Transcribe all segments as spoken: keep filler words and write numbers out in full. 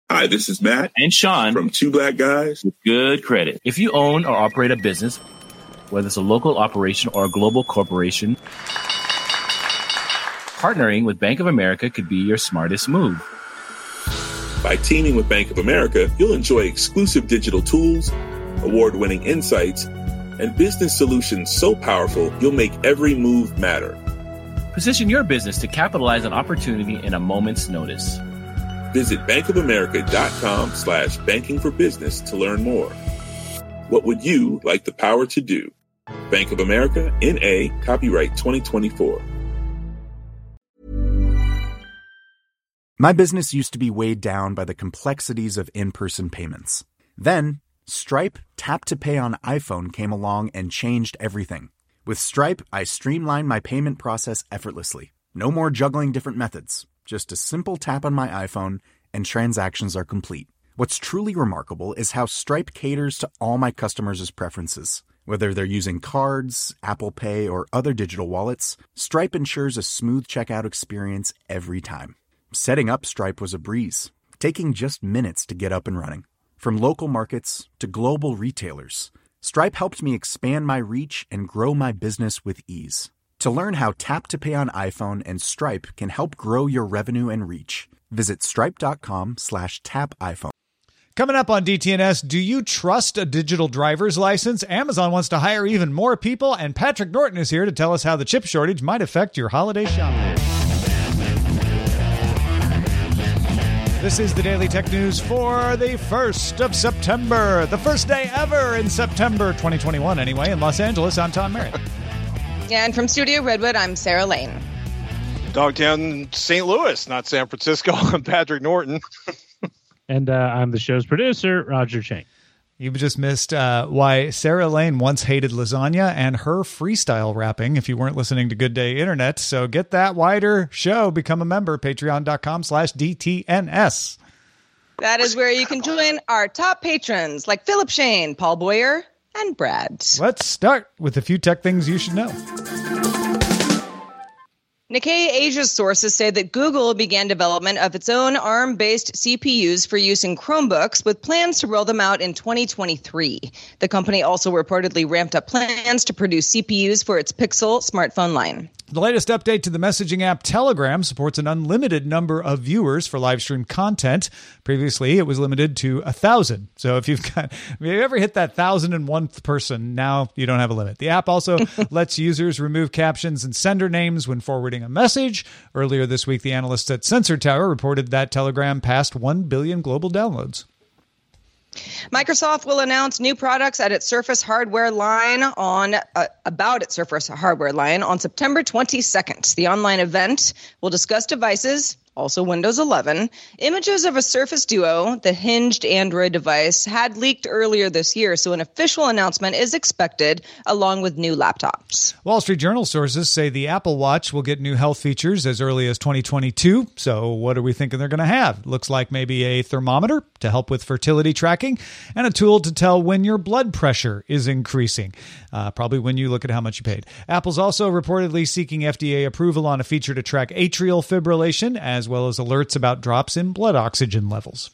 Hi, this is Matt and Sean from Two Black Guys with Good Credit. If you own or operate a business, whether it's a local operation or a global corporation, partnering with Bank of America could be your smartest move. By teaming with Bank of America, you'll enjoy exclusive digital tools, award-winning insights, and business solutions so powerful you'll make every move matter. Position your business to capitalize on opportunity in a moment's notice. Visit bankofamerica.com slash banking for business to learn more. What would you like the power to do? Bank of America, N A, copyright twenty twenty-four. My business used to be weighed down by the complexities of in-person payments. Then, Stripe Tap to Pay on iPhone came along and changed everything. With Stripe, I streamlined my payment process effortlessly. No more juggling different methods. Just a simple tap on my iPhone, and transactions are complete. What's truly remarkable is how Stripe caters to all my customers' preferences. Whether they're using cards, Apple Pay, or other digital wallets, Stripe ensures a smooth checkout experience every time. Setting up Stripe was a breeze, taking just minutes to get up and running. From local markets to global retailers, Stripe helped me expand my reach and grow my business with ease. To learn how Tap to Pay on iPhone and Stripe can help grow your revenue and reach, visit stripe.com slash tap iPhone. Coming up on D T N S, do you trust a digital driver's license? Amazon wants to hire even more people, and Patrick Norton is here to tell us how the chip shortage might affect your holiday shopping. This is the Daily Tech News for the first of September, the first day ever in September twenty twenty-one anyway, in Los Angeles. I'm Tom Merritt. Yeah, and from Studio Redwood, I'm Sarah Lane. Dogtown, Saint Louis, not San Francisco. I'm Patrick Norton. and uh, I'm the show's producer, Roger Chang. You just missed uh, why Sarah Lane once hated lasagna and her freestyle rapping if you weren't listening to Good Day Internet. So get that wider show. Become a member, patreon.com slash DTNS. That is where you can join our top patrons like Philip Shane, Paul Boyer, and Brad. Let's start with a few tech things you should know. Nikkei Asia's sources say that Google began development of its own ARM-based C P Us for use in Chromebooks with plans to roll them out in twenty twenty-three. The company also reportedly ramped up plans to produce C P Us for its Pixel smartphone line. The latest update to the messaging app Telegram supports an unlimited number of viewers for live stream content. Previously, it was limited to a thousand. So if you've got, if you ever hit that thousand and one person, now you don't have a limit. The app also lets users remove captions and sender names when forwarding a message. Earlier this week, the analysts at Sensor Tower reported that Telegram passed one billion global downloads. Microsoft will announce new products at its Surface hardware line on uh, about its Surface hardware line on September twenty-second. The online event will discuss devices, also Windows eleven. Images of a Surface Duo, the hinged Android device, had leaked earlier this year, so an official announcement is expected along with new laptops. Wall Street Journal sources say the Apple Watch will get new health features as early as twenty twenty-two. So what are we thinking they're going to have? Looks like maybe a thermometer to help with fertility tracking and a tool to tell when your blood pressure is increasing. Uh, probably when you look at how much you paid. Apple's also reportedly seeking F D A approval on a feature to track atrial fibrillation as well as alerts about drops in blood oxygen levels.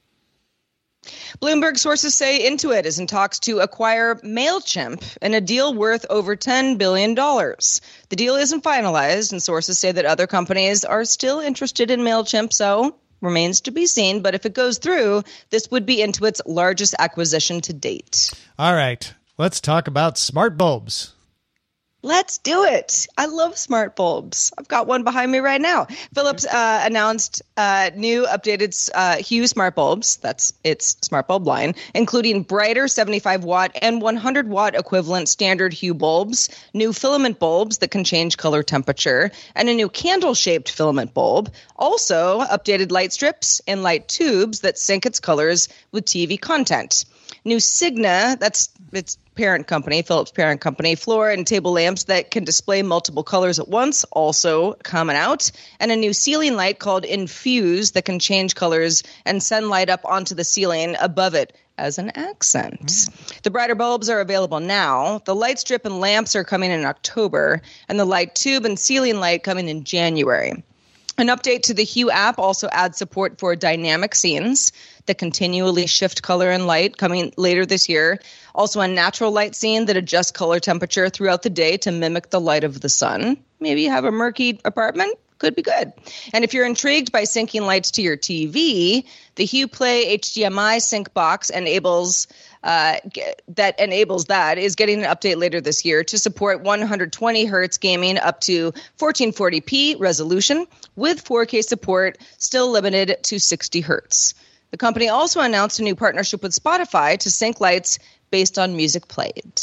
Bloomberg sources say Intuit is in talks to acquire MailChimp in a deal worth over ten billion dollars. The deal isn't finalized, and sources say that other companies are still interested in MailChimp, so remains to be seen. But if it goes through, this would be Intuit's largest acquisition to date. All right, let's talk about smart bulbs. Let's do it. I love smart bulbs. I've got one behind me right now. Philips uh, announced uh, new updated uh, Hue smart bulbs. That's its smart bulb line, including brighter seventy-five watt and one hundred watt equivalent standard Hue bulbs, new filament bulbs that can change color temperature, and a new candle-shaped filament bulb. Also, updated light strips and light tubes that sync its colors with T V content. New Signa, that's its parent company, Philips parent company, floor and table lamps that can display multiple colors at once, also coming out. And a new ceiling light called Infuse that can change colors and send light up onto the ceiling above it as an accent. Mm. The brighter bulbs are available now. The light strip and lamps are coming in October, and the light tube and ceiling light coming in January. An update to the Hue app also adds support for dynamic scenes that continually shift color and light coming later this year. Also a natural light scene that adjusts color temperature throughout the day to mimic the light of the sun. Maybe you have a murky apartment. Could be good. And if you're intrigued by syncing lights to your T V, the Hue Play H D M I sync box enables uh, that enables that is getting an update later this year to support one hundred twenty hertz gaming up to fourteen forty p resolution with four K support, still limited to sixty hertz. The company also announced a new partnership with Spotify to sync lights based on music played.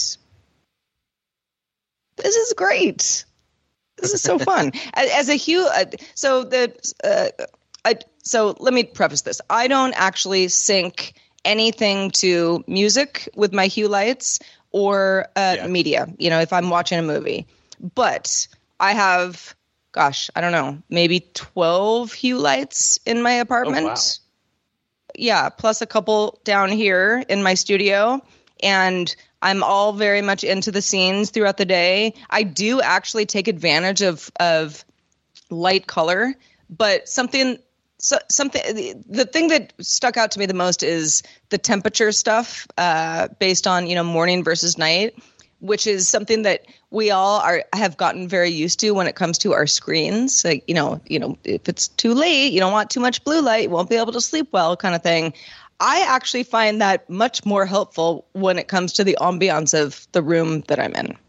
This is great. This is so fun. As, as a Hue, uh, so the uh, I, so let me preface this. I don't actually sync anything to music with my Hue lights or uh, yeah. media. You know, if I'm watching a movie, but I have, gosh, I don't know, maybe twelve Hue lights in my apartment. Oh, wow. Yeah, plus a couple down here in my studio, and I'm all very much into the scenes throughout the day. I do actually take advantage of of light color, but something so, something the, the thing that stuck out to me the most is the temperature stuff uh, based on, you know, morning versus night, which is something that we all are have gotten very used to when it comes to our screens. Like, you know, you know, if it's too late, you don't want too much blue light, you won't be able to sleep well, kind of thing. I actually find that much more helpful when it comes to the ambiance of the room that I'm in.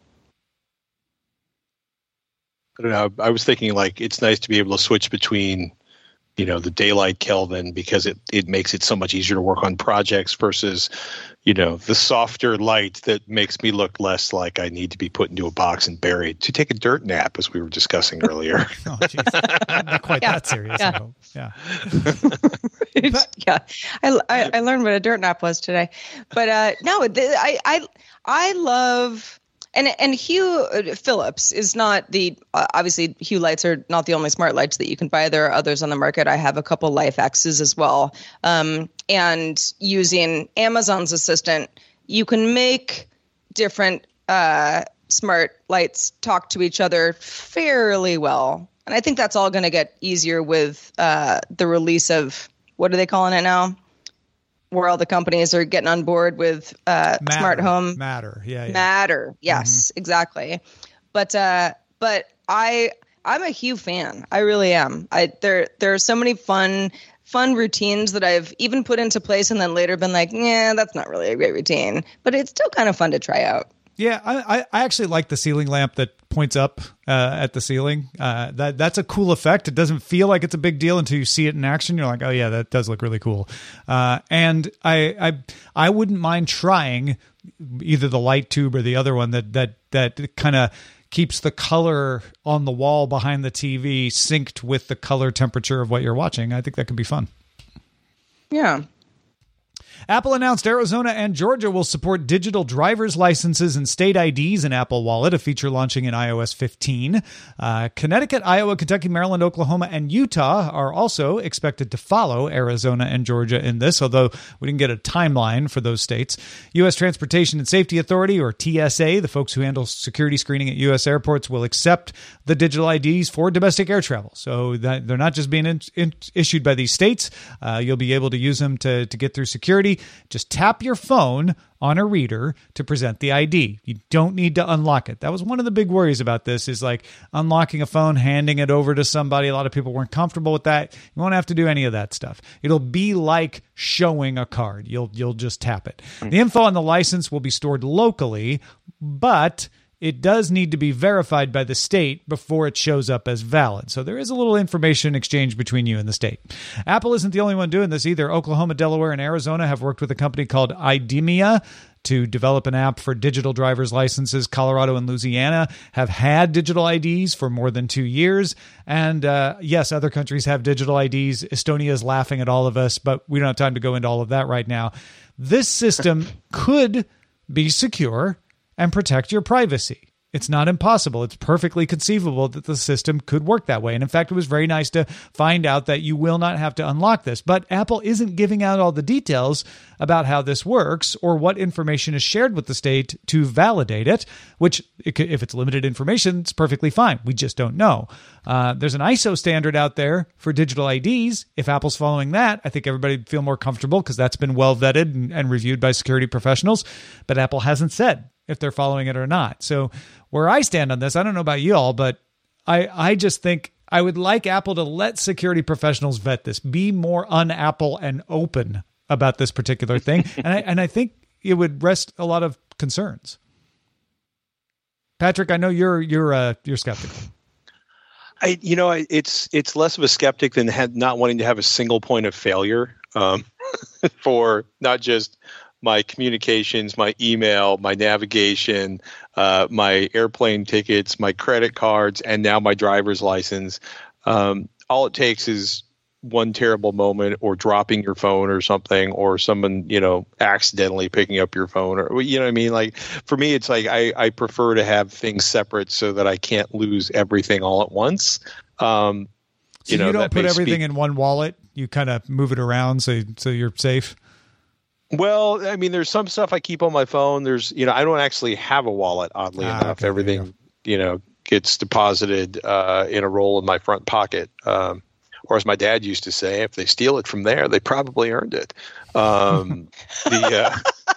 I don't know. I was thinking, like, it's nice to be able to switch between, you know, the daylight Kelvin, because it, it makes it so much easier to work on projects versus, you know, the softer light that makes me look less like I need to be put into a box and buried to take a dirt nap, as we were discussing earlier. Oh, geez. Not quite Yeah. that serious. Yeah. I hope. Yeah. yeah, I, I I learned what a dirt nap was today, but uh, no, th- I I I love and and Hue Philips is not the uh, obviously Hue lights are not the only smart lights that you can buy. There are others on the market. I have a couple LifeX's as well, um, and using Amazon's Assistant, you can make different uh, smart lights talk to each other fairly well. And I think that's all going to get easier with uh, the release of, what are they calling it now? Where all the companies are getting on board with uh, Matter. smart home. Matter. Yeah. yeah. Matter. Yes, mm-hmm. exactly. But uh, but I I'm a Hue fan. I really am. I there there are so many fun fun routines that I've even put into place and then later been like, yeah, that's not really a great routine. But it's still kind of fun to try out. Yeah, I, I actually like the ceiling lamp that points up uh, at the ceiling. Uh, that that's a cool effect. It doesn't feel like it's a big deal until you see it in action. You're like, oh yeah, that does look really cool. Uh, and I, I I wouldn't mind trying either the light tube or the other one that that that kind of keeps the color on the wall behind the T V synced with the color temperature of what you're watching. I think that could be fun. Yeah. Apple announced Arizona and Georgia will support digital driver's licenses and state I Ds in Apple Wallet, a feature launching in i O S fifteen. Uh, Connecticut, Iowa, Kentucky, Maryland, Oklahoma, and Utah are also expected to follow Arizona and Georgia in this, although we didn't get a timeline for those states. U S Transportation and Safety Authority, or T S A, the folks who handle security screening at U S airports, will accept the digital I Ds for domestic air travel. So that they're not just being in, in, issued by these states. Uh, you'll be able to use them to, to get through security. Just tap your phone on a reader to present the I D. You don't need to unlock it. That was one of the big worries about this, is like unlocking a phone, handing it over to somebody. A lot of people weren't comfortable with that. You won't have to do any of that stuff. It'll be like showing a card. You'll you'll just tap it. The info on the license will be stored locally, but it does need to be verified by the state before it shows up as valid. So there is a little information exchange between you and the state. Apple isn't the only one doing this either. Oklahoma, Delaware, and Arizona have worked with a company called IDEMIA to develop an app for digital driver's licenses. Colorado and Louisiana have had digital I Ds for more than two years. And uh, yes, other countries have digital I Ds. Estonia is laughing at all of us, but we don't have time to go into all of that right now. This system could be secure and protect your privacy. It's not impossible. It's perfectly conceivable that the system could work that way. And in fact, it was very nice to find out that you will not have to unlock this. But Apple isn't giving out all the details about how this works or what information is shared with the state to validate it, which if it's limited information, it's perfectly fine. We just don't know. Uh, there's an I S O standard out there for digital I Ds. If Apple's following that, I think everybody would feel more comfortable because that's been well vetted and, and reviewed by security professionals. But Apple hasn't said if they're following it or not. So where I stand on this, I don't know about you all, but I, I just think I would like Apple to let security professionals vet this, be more un-Apple and open about this particular thing. and I and I think it would rest a lot of concerns. Patrick, I know you're you're uh, you're skeptical. I, you know, I, it's it's less of a skeptic than had not wanting to have a single point of failure um, for not just my communications, my email, my navigation, uh, my airplane tickets, my credit cards, and now my driver's license. Um, all it takes is one terrible moment or dropping your phone or something, or someone, you know, accidentally picking up your phone, or, you know what I mean? Like, for me, it's like I, I prefer to have things separate so that I can't lose everything all at once. Um, so you know, you don't that put may everything speak- in one wallet. You kind of move it around so so you're safe. Well, I mean, there's some stuff I keep on my phone. There's, you know, I don't actually have a wallet, oddly Ah, enough. okay, Everything, you you know, gets deposited uh, in a roll in my front pocket. Um, or as my dad used to say, if they steal it from there, they probably earned it. Um, the,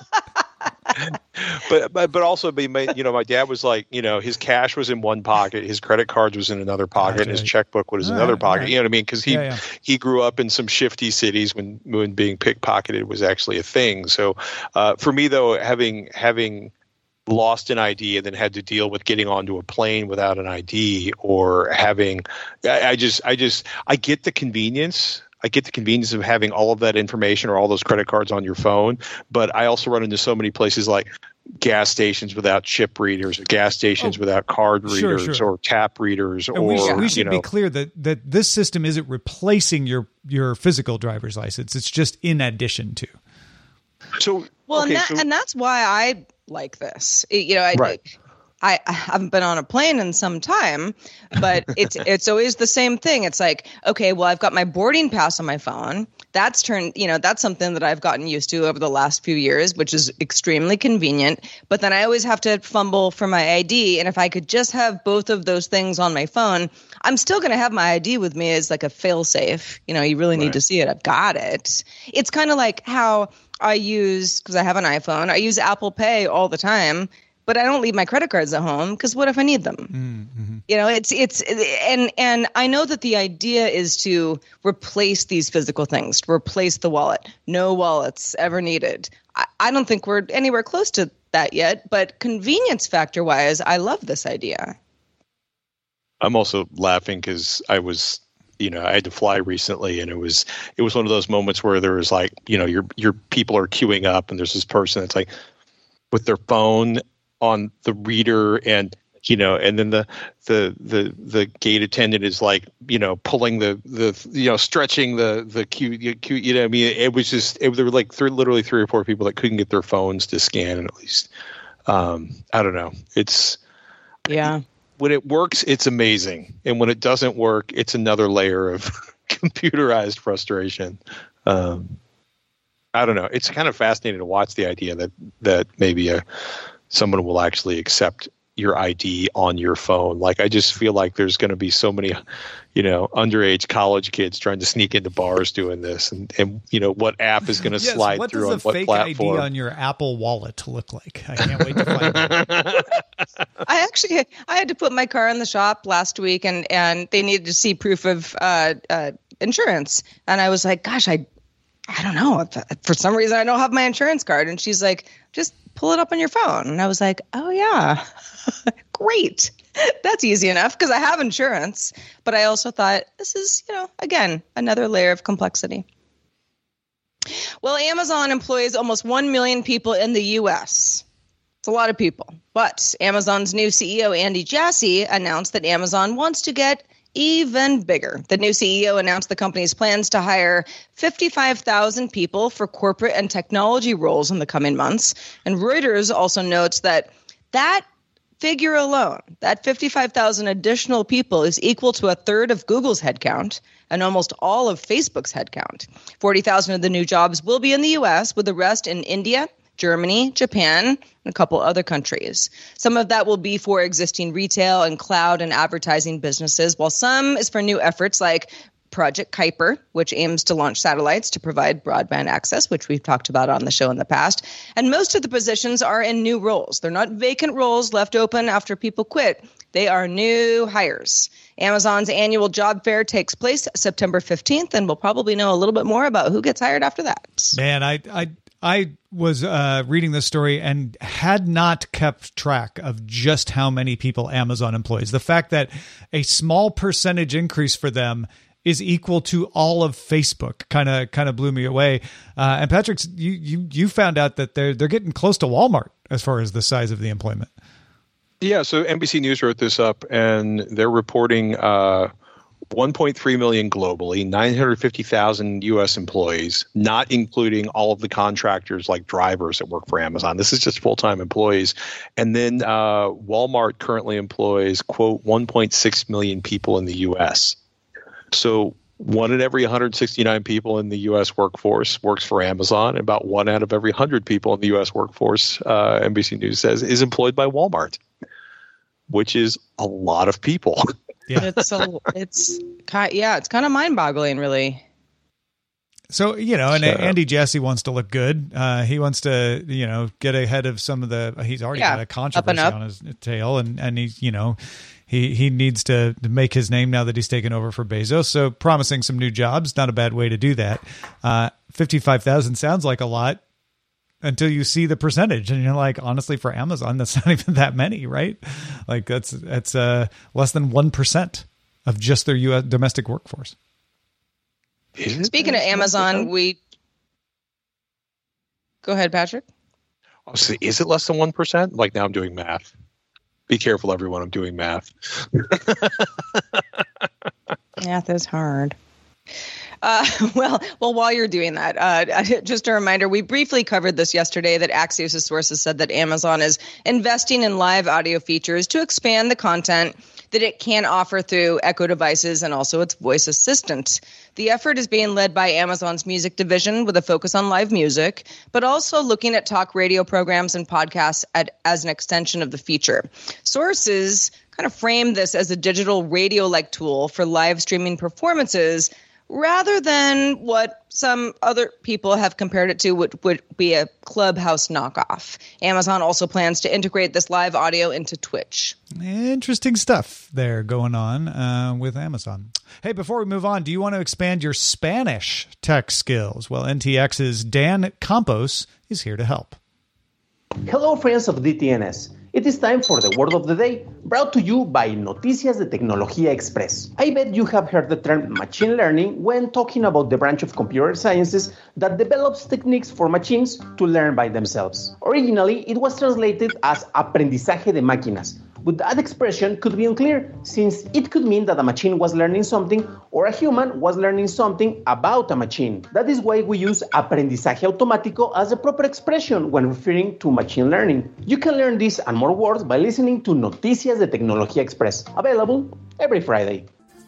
uh, but, but but also, be my, you know, my dad was like, you know, his cash was in one pocket, his credit cards was in another pocket, Gotcha. and his checkbook was in All another right, pocket. all right. You know what I mean? Because he Yeah, yeah. he grew up in some shifty cities when when being pickpocketed was actually a thing. So uh, for me, though, having having lost an I D and then had to deal with getting onto a plane without an I D, or having, I, I just, I just, I get the convenience. I get the convenience of having all of that information or all those credit cards on your phone. But I also run into so many places like gas stations without chip readers, or gas stations Oh, without card sure, readers, sure. or tap readers, And or, we should, we should you know, be clear that, that this system isn't replacing your, your physical driver's license. It's just in addition to. so, Well, okay, and, that, so, and that's why I like this. It- you know, I, Right. I I haven't been on a plane in some time, but it's it's always the same thing. It's like, okay, well, I've got my boarding pass on my phone. That's turned, you know, that's something that I've gotten used to over the last few years, which is extremely convenient. But then I always have to fumble for my I D. And if I could just have both of those things on my phone, I'm still going to have my I D with me as like a fail safe. You know, you really need Right. to see it. I've got it. It's kind of like how I use, because I have an iPhone, I use Apple Pay all the time, but I don't leave my credit cards at home because what if I need them? Mm-hmm. You know, it's it's and and I know that the idea is to replace these physical things, to replace the wallet. No wallets ever needed. I, I don't think we're anywhere close to that yet, but convenience factor wise, I love this idea. I'm also laughing because I was, you know, I had to fly recently, and it was it was one of those moments where there was like, you know, your your people are queuing up, and there's this person that's like with their phone on the reader, and you know, and then the the the the gate attendant is like, you know, pulling the the you know, stretching the the queue, queue you know what I mean? It was just it, there were like three, literally three or four people that couldn't get their phones to scan, and at least um, I don't know. It's Yeah. when it works, it's amazing, and when it doesn't work, it's another layer of computerized frustration. Um, I don't know. It's kind of fascinating to watch the idea that that maybe a someone will actually accept your I D on your phone. Like, I just feel like there's going to be so many, you know, underage college kids trying to sneak into bars doing this, and and you know, what app is going to Yes, slide what through does on a what fake platform. I D on your Apple Wallet look like? I can't wait to find out. I actually I had to put my car in the shop last week, and and they needed to see proof of uh, uh, insurance, and I was like, gosh, I I don't know. For some reason, I don't have my insurance card, and she's like, just pull it up on your phone, and I was like, oh yeah, great. That's easy enough because I have insurance. But I also thought this is, you know, again, another layer of complexity. Well, Amazon employs almost one million people in the U S. It's a lot of people. But Amazon's new C E O, Andy Jassy, announced that Amazon wants to get even bigger. The new C E O announced the company's plans to hire fifty-five thousand people for corporate and technology roles in the coming months. And Reuters also notes that that figure alone, that fifty-five thousand additional people is equal to a third of Google's headcount and almost all of Facebook's headcount. forty thousand of the new jobs will be in the U S, with the rest in India, Germany, Japan, and a couple other countries. Some of that will be for existing retail and cloud and advertising businesses, while some is for new efforts like Project Kuiper, which aims to launch satellites to provide broadband access, which we've talked about on the show in the past. And most of the positions are in new roles. They're not vacant roles left open after people quit. They are new hires. Amazon's annual job fair takes place September fifteenth, and we'll probably know a little bit more about who gets hired after that. Man, I I I was uh, reading this story and had not kept track of just how many people Amazon employs. The fact that a small percentage increase for them is equal to all of Facebook kind of kind of blew me away. Uh, and Patrick, you you you found out that they're they're getting close to Walmart as far as the size of the employment. Yeah, so N B C News wrote this up, and they're reporting uh, one point three million globally, nine hundred fifty thousand U S employees, not including all of the contractors like drivers that work for Amazon. This is just full-time employees. And then uh, Walmart currently employs, quote, one point six million people in the U S. So one in every one hundred sixty-nine people in the U S workforce works for Amazon. About one out of every one hundred people in the U S workforce, uh, N B C News says, is employed by Walmart, which is a lot of people. Yeah, it's a, it's kind yeah, it's kind of mind-boggling, really. So, you know, and so, Andy Jassy wants to look good. Uh, he wants to, you know, get ahead of some of the. He's already yeah, got a controversy up up. on his tail, and and he's, you know. He he needs to make his name now that he's taken over for Bezos. So promising some new jobs, not a bad way to do that. Uh, fifty-five thousand sounds like a lot until you see the percentage. And you're like, honestly, for Amazon, that's not even that many, right? Like that's that's uh, less than one percent of just their U S domestic workforce. Speaking of Amazon, we... Go ahead, Patrick. Oh, so is it less than one percent? Like now I'm doing math. Be careful, everyone. I'm doing math. Math is hard. Uh, well, well, while you're doing that, uh, just a reminder, we briefly covered this yesterday that Axios' sources said that Amazon is investing in live audio features to expand the content that it can offer through Echo devices and also its voice assistant. The effort is being led by Amazon's music division with a focus on live music, but also looking at talk radio programs and podcasts at, as an extension of the feature. Sources kind of frame this as a digital radio-like tool for live streaming performances, rather than what some other people have compared it to, which would be a Clubhouse knockoff. Amazon also plans to integrate this live audio into Twitch. Interesting stuff there going on uh, with Amazon. Hey, before we move on, do you want to expand your Spanish tech skills? Well, N T X's Dan Campos is here to help. Hello, friends of D T N S. It is time for the word of the day, brought to you by Noticias de Tecnología Express. I bet you have heard the term machine learning when talking about the branch of computer sciences that develops techniques for machines to learn by themselves. Originally, it was translated as aprendizaje de máquinas, but that expression could be unclear since it could mean that a machine was learning something or a human was learning something about a machine. That is why we use aprendizaje automático as a proper expression when referring to machine learning. You can learn this and more words by listening to Noticias de Tecnología Express, available every Friday.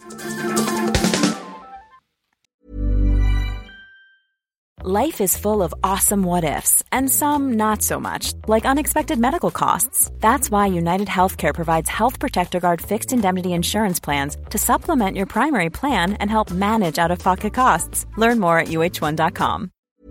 Life is full of awesome what-ifs, and some not so much, like unexpected medical costs. That's why United Healthcare provides Health Protector Guard fixed indemnity insurance plans to supplement your primary plan and help manage out-of-pocket costs. Learn more at U H one dot com.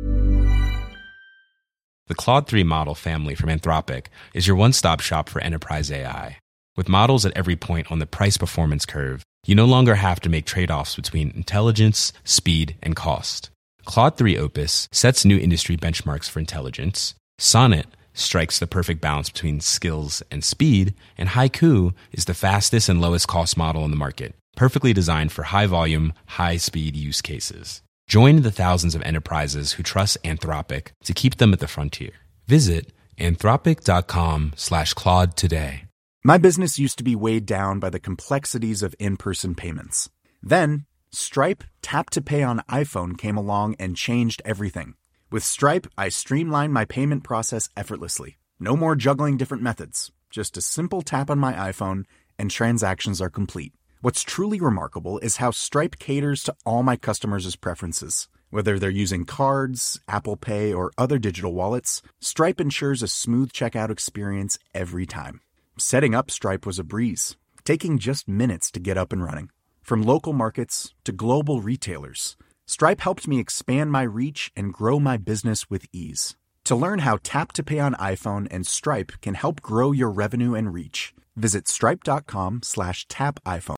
The Claude three model family from Anthropic is your one-stop shop for enterprise A I. With models at every point on the price-performance curve, you no longer have to make trade-offs between intelligence, speed, and cost. Claude three Opus sets new industry benchmarks for intelligence, Sonnet strikes the perfect balance between skills and speed, and Haiku is the fastest and lowest cost model in the market, perfectly designed for high-volume, high-speed use cases. Join the thousands of enterprises who trust Anthropic to keep them at the frontier. Visit anthropic.com slash Claude today. My business used to be weighed down by the complexities of in-person payments. Then, Stripe Tap to Pay on iPhone came along and changed everything. With Stripe, I streamlined my payment process effortlessly. No more juggling different methods. Just a simple tap on my iPhone and transactions are complete. What's truly remarkable is how Stripe caters to all my customers' preferences. Whether they're using cards, Apple Pay, or other digital wallets, Stripe ensures a smooth checkout experience every time. Setting up Stripe was a breeze, taking just minutes to get up and running. From local markets to global retailers, Stripe helped me expand my reach and grow my business with ease. To learn how Tap to Pay on iPhone and Stripe can help grow your revenue and reach, visit stripe.com slash tap iPhone.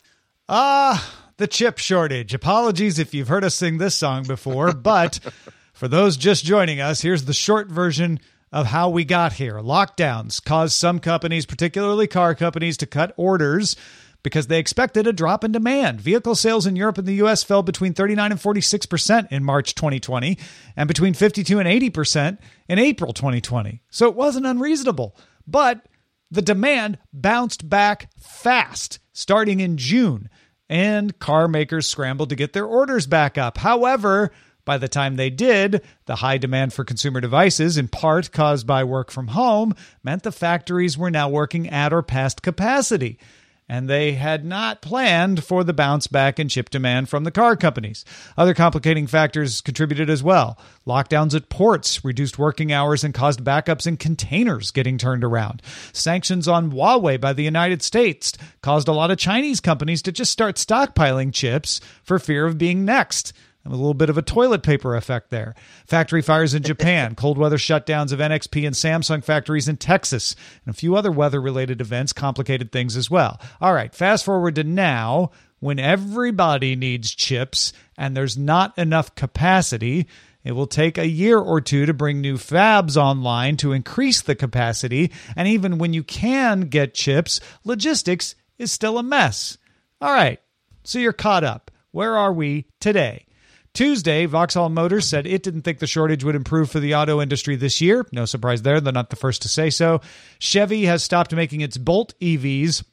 Ah, the chip shortage. Apologies if you've heard us sing this song before, but for those just joining us, here's the short version of how we got here. Lockdowns caused some companies, particularly car companies, to cut orders because they expected a drop in demand. Vehicle sales in Europe and the U S fell between thirty-nine and forty-six percent in March twenty twenty and between fifty-two and eighty percent in April twenty twenty. So it wasn't unreasonable, but the demand bounced back fast starting in June, and car makers scrambled to get their orders back up. However, by the time they did, the high demand for consumer devices, in part caused by work from home, meant the factories were now working at or past capacity. And they had not planned for the bounce back in chip demand from the car companies. Other complicating factors contributed as well. Lockdowns at ports reduced working hours and caused backups in containers getting turned around. Sanctions on Huawei by the United States caused a lot of Chinese companies to just start stockpiling chips for fear of being next. A little bit of a toilet paper effect there. Factory fires in Japan, cold weather shutdowns of N X P and Samsung factories in Texas, and a few other weather-related events complicated things as well. All right, fast forward to now, when everybody needs chips and there's not enough capacity. It will take a year or two to bring new fabs online to increase the capacity, and even when you can get chips, logistics is still a mess. All right, so you're caught up. Where are we today? Tuesday, Vauxhall Motors said it didn't think the shortage would improve for the auto industry this year. No surprise there. They're not the first to say so. Chevy has stopped making its Bolt E Vs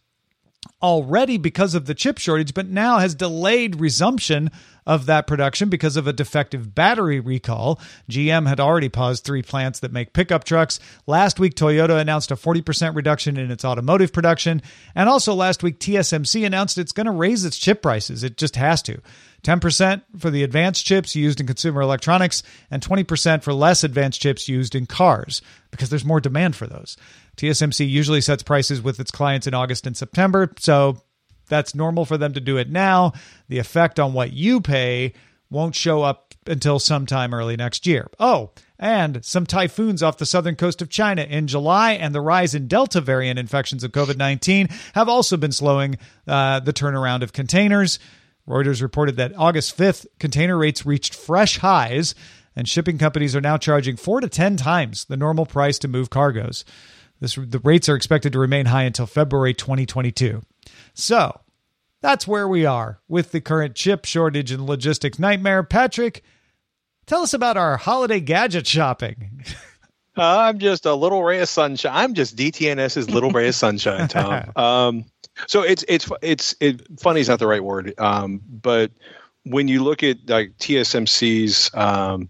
already because of the chip shortage, but now has delayed resumption of that production because of a defective battery recall. G M had already paused three plants that make pickup trucks. Last week, Toyota announced a forty percent reduction in its automotive production. And also last week, T S M C announced it's going to raise its chip prices. It just has to. ten percent for the advanced chips used in consumer electronics and twenty percent for less advanced chips used in cars because there's more demand for those. T S M C usually sets prices with its clients in August and September, so that's normal for them to do it now. The effect on what you pay won't show up until sometime early next year. Oh, and some typhoons off the southern coast of China in July and the rise in Delta variant infections of COVID nineteen have also been slowing uh, the turnaround of containers. Reuters reported that August fifth, container rates reached fresh highs, and shipping companies are now charging four to ten times the normal price to move cargoes. This, the rates are expected to remain high until February twenty twenty-two. So, that's where we are with the current chip shortage and logistics nightmare. Patrick, tell us about our holiday gadget shopping. uh, I'm just a little ray of sunshine. I'm just DTNS's little ray of sunshine, Tom. Um, so it's it's it's it, funny is not the right word, um, but when you look at like T S M C's um,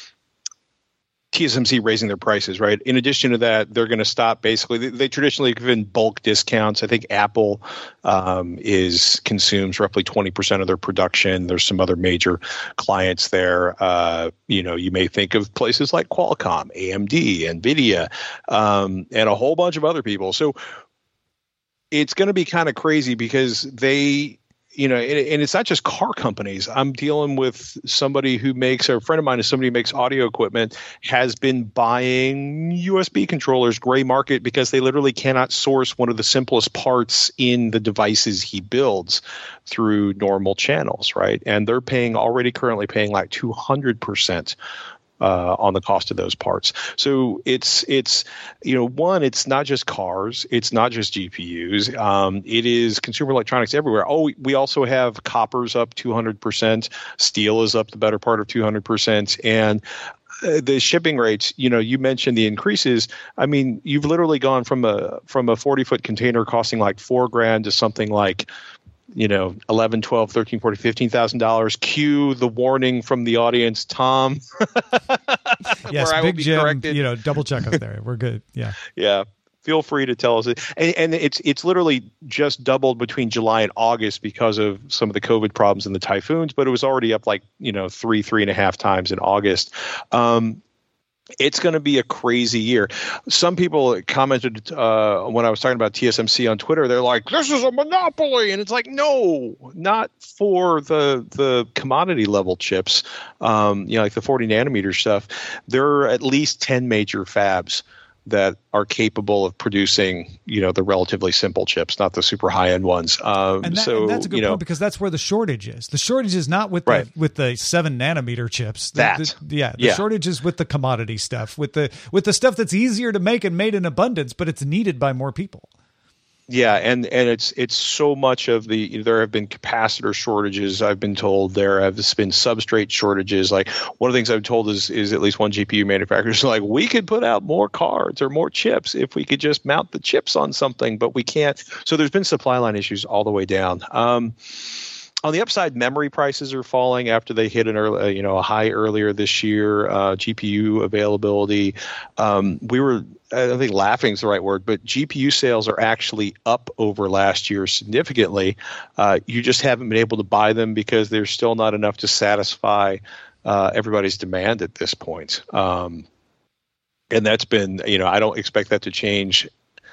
T S M C raising their prices, right? In addition to that, they're going to stop basically. They, they traditionally give in bulk discounts. I think Apple um, is consumes roughly twenty percent of their production. There's some other major clients there. Uh, you know, you may think of places like Qualcomm, A M D, NVIDIA, um, and a whole bunch of other people. So it's going to be kind of crazy because they. You know, and, and it's not just car companies. I'm dealing with somebody who makes, or a friend of mine is somebody who makes audio equipment, has been buying U S B controllers, gray market, because they literally cannot source one of the simplest parts in the devices he builds through normal channels, right? And they're paying, already currently paying like two hundred percent. Uh, on the cost of those parts. So it's, it's you know, one, it's not just cars. It's not just G P Us. Um, it is consumer electronics everywhere. Oh, we also have copper's up two hundred percent. Steel is up the better part of two hundred percent. And uh, the shipping rates, you know, you mentioned the increases. I mean, you've literally gone from a from a forty-foot container costing like four grand to something like, you know, eleven, twelve, thirteen, fourteen, fifteen thousand dollars. Cue the warning from the audience, Tom. Yes, Big Jim, corrected. You know, double check us there. We're good. Yeah. Yeah. feel free to tell us. And, and it's it's literally just doubled between July and August because of some of the COVID problems and the typhoons, but it was already up like, you know, three, three and a half times in August. Um, It's going to be a crazy year. Some people commented uh, when I was talking about T S M C on Twitter, they're like, this is a monopoly. And it's like, no, not for the the commodity level chips, um, you know, like the forty nanometer stuff. There are at least ten major fabs that are capable of producing, you know, the relatively simple chips, not the super high end ones. Um, and, that, so and that's a good you know, point, because that's where the shortage is. The shortage is not with right. the with the seven nanometer chips. The, that the, yeah, the yeah. shortage is with the commodity stuff, with the with the stuff that's easier to make and made in abundance, but it's needed by more people. Yeah, and, and it's it's so much of the there have been capacitor shortages. I've been told there have been substrate shortages. Like one of the things I've been told is is at least one G P U manufacturer is like, we could put out more cards or more chips if we could just mount the chips on something, but we can't. So there's been supply line issues all the way down. Um, On the upside, memory prices are falling after they hit an early, you know, a high earlier this year. Uh, G P U availability, um, we were, I don't think laughing is the right word, but G P U sales are actually up over last year significantly. Uh, you just haven't been able to buy them because there's still not enough to satisfy uh, everybody's demand at this point. Um, and that's been, you know, I don't expect that to change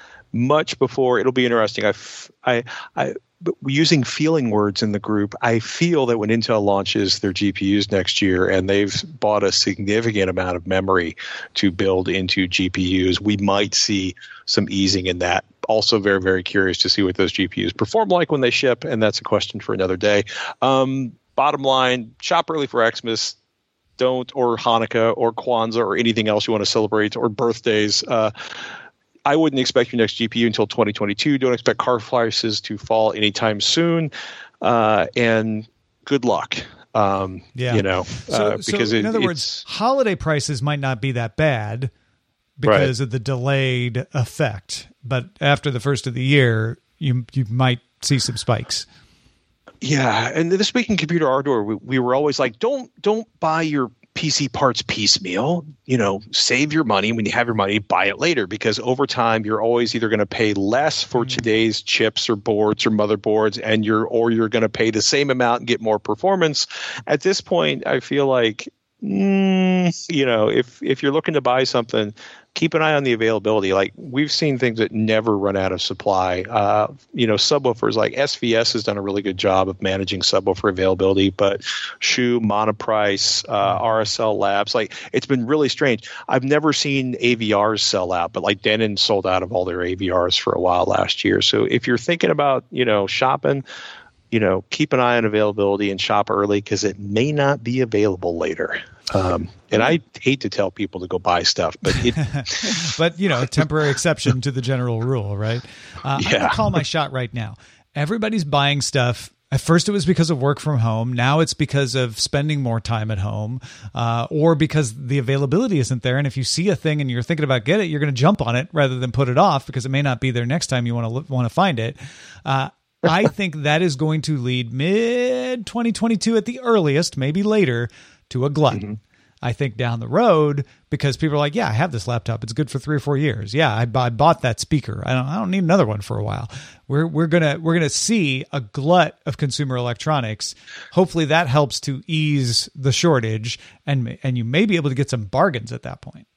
much before. It'll be interesting. I, I, I. But using feeling words in the group, I feel that when Intel launches their G P Us next year and they've bought a significant amount of memory to build into G P Us, we might see some easing in that. Also very, very curious to see what those G P Us perform like when they ship, and that's a question for another day. Um, bottom line, shop early for Xmas. Don't, or Hanukkah or Kwanzaa or anything else you want to celebrate, or birthdays. Uh, I wouldn't expect your next G P U until twenty twenty-two. Don't expect car prices to fall anytime soon. Uh, and good luck. Um, yeah. You know, so, uh, because so in it, other it's, words, holiday prices might not be that bad because right. of the delayed effect. But after the first of the year, you you might see some spikes. Yeah. And this week in Computer Ardor, we, we were always like, don't don't buy your P C parts piecemeal. You know, save your money. When you have your money, buy it later, because over time you're always either going to pay less for mm. today's chips or boards or motherboards, and you're or you're going to pay the same amount and get more performance. At this point, I feel like, mm, you know, if if you're looking to buy something, keep an eye on the availability. Like, we've seen things that never run out of supply. Uh, you know, subwoofers, like S V S has done a really good job of managing subwoofer availability, but Shu, Monoprice, uh, R S L Labs, like, it's been really strange. I've never seen A V Rs sell out, but like Denon sold out of all their A V Rs for a while last year. So if you're thinking about, you know, shopping, you know, keep an eye on availability and shop early, because it may not be available later. Um, and I hate to tell people to go buy stuff, but it, but you know, temporary exception to the general rule, right? Uh, yeah. I'm gonna call my shot right now. Everybody's buying stuff. At first, it was because of work from home. Now it's because of spending more time at home, uh, or because the availability isn't there. And if you see a thing and you're thinking about getting it, you're going to jump on it rather than put it off, because it may not be there next time you want to want to find it. Uh, I think that is going to lead mid twenty twenty-two at the earliest, maybe later, to a glut. Mm-hmm. I think down the road, because people are like, yeah, I have this laptop. It's good for three or four years. Yeah, I, I bought that speaker. I don't, I don't need another one for a while. We're we're gonna we're gonna see a glut of consumer electronics. Hopefully, that helps to ease the shortage, and and you may be able to get some bargains at that point.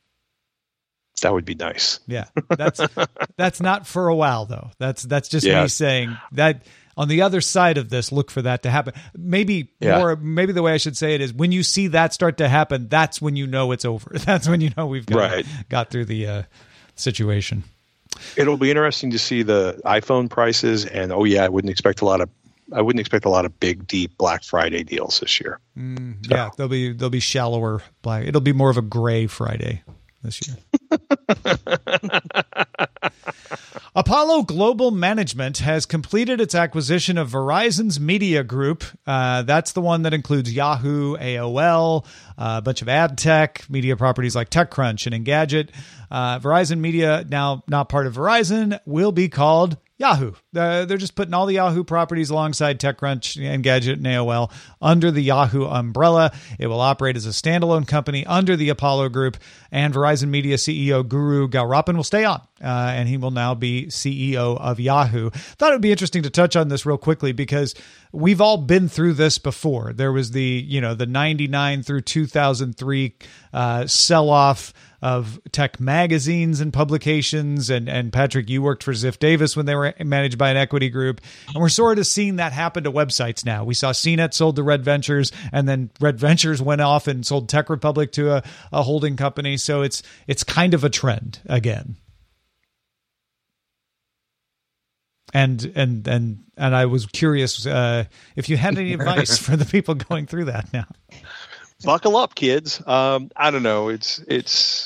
That would be nice. Yeah, that's that's not for a while though. That's that's just yeah. me saying that. On the other side of this, look for that to happen. Maybe yeah. more. Maybe the way I should say it is, when you see that start to happen, that's when you know it's over. That's when you know we've got, right. got through the uh, situation. It'll be interesting to see the iPhone prices, and oh yeah, I wouldn't expect a lot of. I wouldn't expect a lot of big, deep Black Friday deals this year. Mm, so. Yeah, they'll be they'll be shallower black. It'll be more of a gray Friday this year. Apollo Global Management has completed its acquisition of Verizon's Media Group. Uh, that's the one that includes Yahoo, A O L, uh, a bunch of ad tech, media properties like TechCrunch and Engadget. Uh, Verizon Media, now not part of Verizon, will be called Yahoo. Uh, they're just putting all the Yahoo properties alongside TechCrunch, Engadget, and A O L under the Yahoo umbrella. It will operate as a standalone company under the Apollo Group, and Verizon Media C E O Guru Gowrappan will stay on, uh, and he will now be C E O of Yahoo. Thought it would be interesting to touch on this real quickly because we've all been through this before. There was the, you know, the ninety-nine through two thousand three uh, sell-off of tech magazines and publications. And, and Patrick, you worked for Ziff Davis when they were managed by an equity group. And we're sort of seeing that happen to websites now. We saw C net sold to Red Ventures, and then Red Ventures went off and sold Tech Republic to a, a holding company. So it's it's kind of a trend again. And and and and I was curious uh, if you had any advice for the people going through that now. Buckle up, kids. Um, I don't know. It's it's.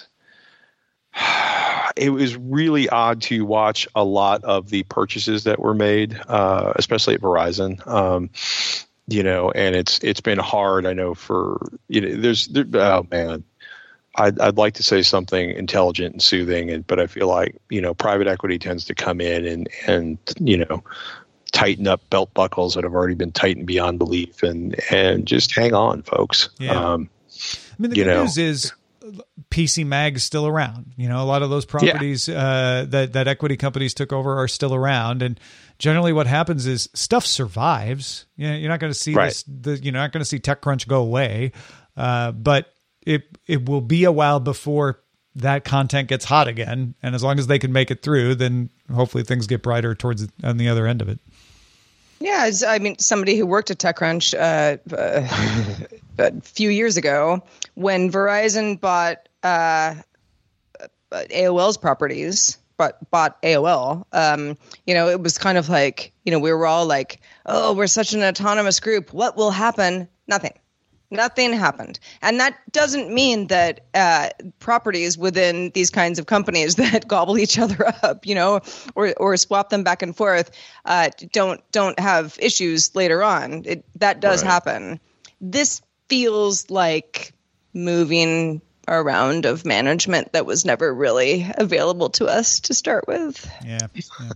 It was really odd to watch a lot of the purchases that were made, uh, especially at Verizon. Um, you know, and it's it's been hard. I know for you know, there's there, oh man, I'd I'd like to say something intelligent and soothing, and but I feel like you know private equity tends to come in and and you know tighten up belt buckles that have already been tightened beyond belief, and and just hang on, folks. Yeah. Um, I mean, the you good know, news is P C Mag's still around. You know, a lot of those properties yeah. uh, that, that equity companies took over are still around. And generally what happens is stuff survives. You know, you're not going to see right. this, the, you're not going to see TechCrunch go away. Uh, but it, it will be a while before that content gets hot again. And as long as they can make it through, then hopefully things get brighter towards on the other end of it. Yeah, I mean, somebody who worked at TechCrunch uh, uh, a few years ago, when Verizon bought uh, A O L's properties, but bought A O L, um, you know, it was kind of like, you know, we were all like, oh, we're such an autonomous group. What will happen? Nothing. Nothing happened. And that doesn't mean that uh, properties within these kinds of companies that gobble each other up, you know, or or swap them back and forth, uh, don't don't have issues later on. It, that does right. happen. This feels like moving around of management that was never really available to us to start with. Yeah.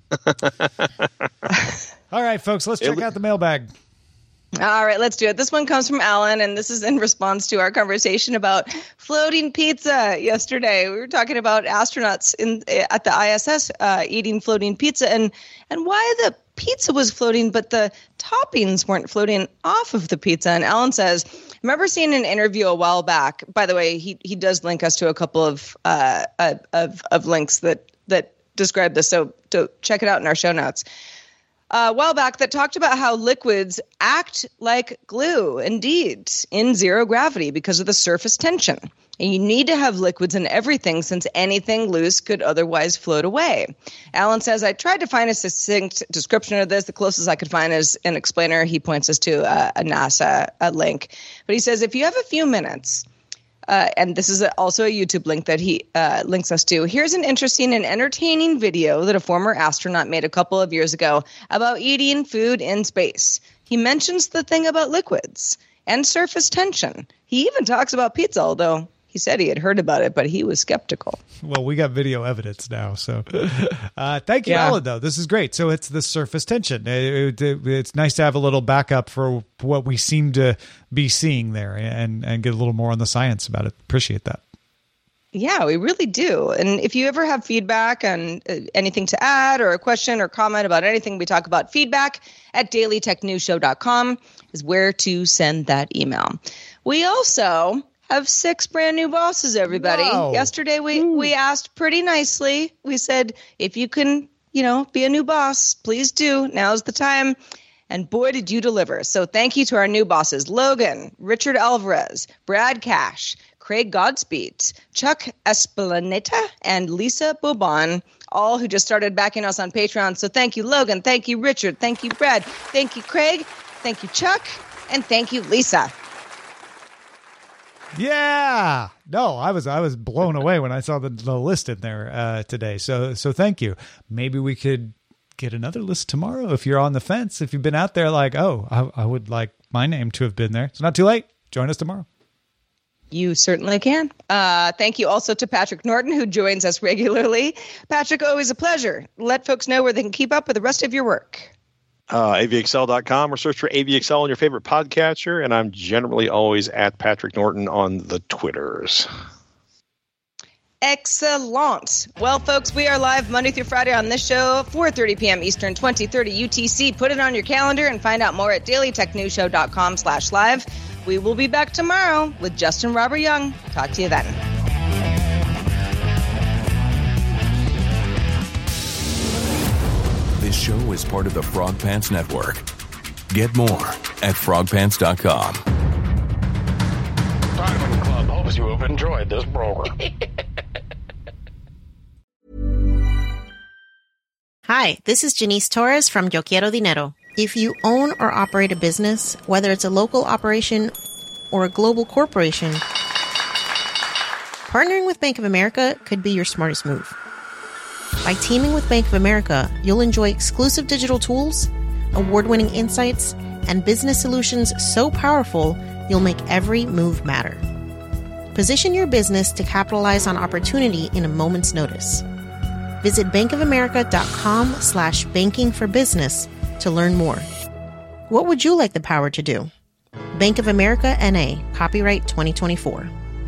yeah. All right, folks, let's check out the mailbag. All right, let's do it. This one comes from Alan, and this is in response to our conversation about floating pizza yesterday. We were talking about astronauts in at the I S S uh, eating floating pizza, and and why the pizza was floating, but the toppings weren't floating off of the pizza. And Alan says, I remember seeing an interview a while back. By the way, he he does link us to a couple of uh, of of links that that describe this, so to check it out in our show notes. Uh, a while back that talked about how liquids act like glue, indeed, in zero gravity because of the surface tension. And you need to have liquids in everything since anything loose could otherwise float away. Alan says, I tried to find a succinct description of this. The closest I could find is an explainer. He points us to a, a NASA a link. But he says, if you have a few minutes, Uh, and this is a, also a YouTube link that he uh, links us to. Here's an interesting and entertaining video that a former astronaut made a couple of years ago about eating food in space. He mentions the thing about liquids and surface tension. He even talks about pizza, although he said he had heard about it, but he was skeptical. Well, we got video evidence now. So uh, thank you, yeah. Alan, though. This is great. So it's the surface tension. It, it, it's nice to have a little backup for what we seem to be seeing there and, and get a little more on the science about it. Appreciate that. Yeah, we really do. And if you ever have feedback and uh, anything to add or a question or comment about anything we talk about, feedback at daily tech news show dot com is where to send that email. We also have six brand new bosses, everybody. Wow. Yesterday, we, we asked pretty nicely. We said, if you can, you know, be a new boss, please do. Now's the time. And boy, did you deliver. So thank you to our new bosses, Logan, Richard Alvarez, Brad Cash, Craig Godspeed, Chuck Esplaneta, and Lisa Bobon, all who just started backing us on Patreon. So thank you, Logan. Thank you, Richard. Thank you, Brad. Thank you, Craig. Thank you, Chuck. And thank you, Lisa. Yeah, no, I was I was blown away when I saw the, the list in there uh, today. So so thank you. Maybe we could get another list tomorrow if you're on the fence. If you've been out there like, oh, I, I would like my name to have been there. It's not too late. Join us tomorrow. You certainly can. Uh, thank you also to Patrick Norton, who joins us regularly. Patrick, always a pleasure. Let folks know where they can keep up with the rest of your work. Uh, A V X L dot com or search for A V X L on your favorite podcatcher. And I'm generally always at Patrick Norton on the Twitters. Excellent. Well, folks, we are live Monday through Friday on this show, four thirty p.m. Eastern, twenty thirty U T C. Put it on your calendar and find out more at daily tech news show dot com slash live. We will be back tomorrow with Justin Robert Young. Talk to you then. This show is part of the Frog Pants Network. Get more at frog pants dot com. Diamond Club hopes you have enjoyed this program. Hi, this is Janice Torres from Yo Quiero Dinero. If you own or operate a business, whether it's a local operation or a global corporation, partnering with Bank of America could be your smartest move. By teaming with Bank of America, you'll enjoy exclusive digital tools, award-winning insights, and business solutions so powerful you'll make every move matter. Position your business to capitalize on opportunity in a moment's notice. Visit bankofamerica.com slash banking for business to learn more. What would you like the power to do? Bank of America N A, copyright twenty twenty-four.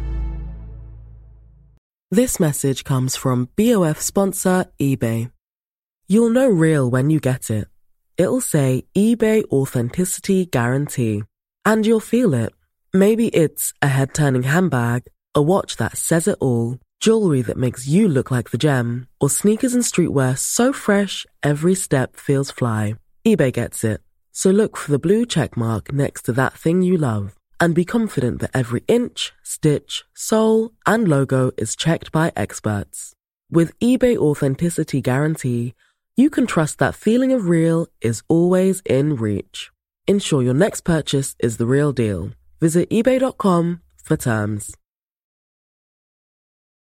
This message comes from B O F sponsor eBay. You'll know real when you get it. It'll say eBay Authenticity Guarantee. And you'll feel it. Maybe it's a head-turning handbag, a watch that says it all, jewelry that makes you look like the gem, or sneakers and streetwear so fresh every step feels fly. eBay gets it. So look for the blue check mark next to that thing you love and be confident that every inch, stitch, sole, and logo is checked by experts. With eBay Authenticity Guarantee, you can trust that feeling of real is always in reach. Ensure your next purchase is the real deal. Visit ebay dot com for terms.